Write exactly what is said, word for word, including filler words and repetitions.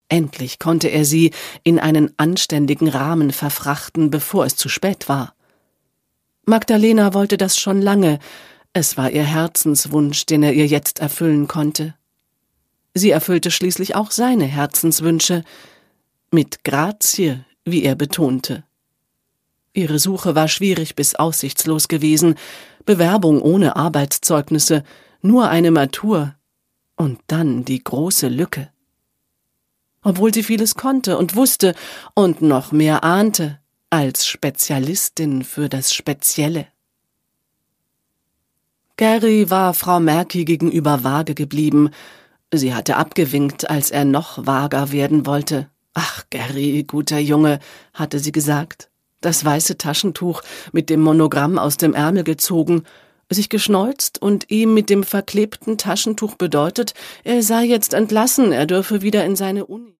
Endlich konnte er sie in einen anständigen Rahmen verfrachten, bevor es zu spät war. Magdalena wollte das schon lange, es war ihr Herzenswunsch, den er ihr jetzt erfüllen konnte. Sie erfüllte schließlich auch seine Herzenswünsche, mit Grazie, wie er betonte. Ihre Suche war schwierig bis aussichtslos gewesen, Bewerbung ohne Arbeitszeugnisse, nur eine Matur und dann die große Lücke. Obwohl sie vieles konnte und wusste und noch mehr ahnte, als Spezialistin für das Spezielle. Gary war Frau Merky gegenüber vage geblieben. Sie hatte abgewinkt, als er noch vager werden wollte. »Ach, Gary, guter Junge«, hatte sie gesagt, das weiße Taschentuch mit dem Monogramm aus dem Ärmel gezogen, sich geschneuzt und ihm mit dem verklebten Taschentuch bedeutet, er sei jetzt entlassen, er dürfe wieder in seine Uni.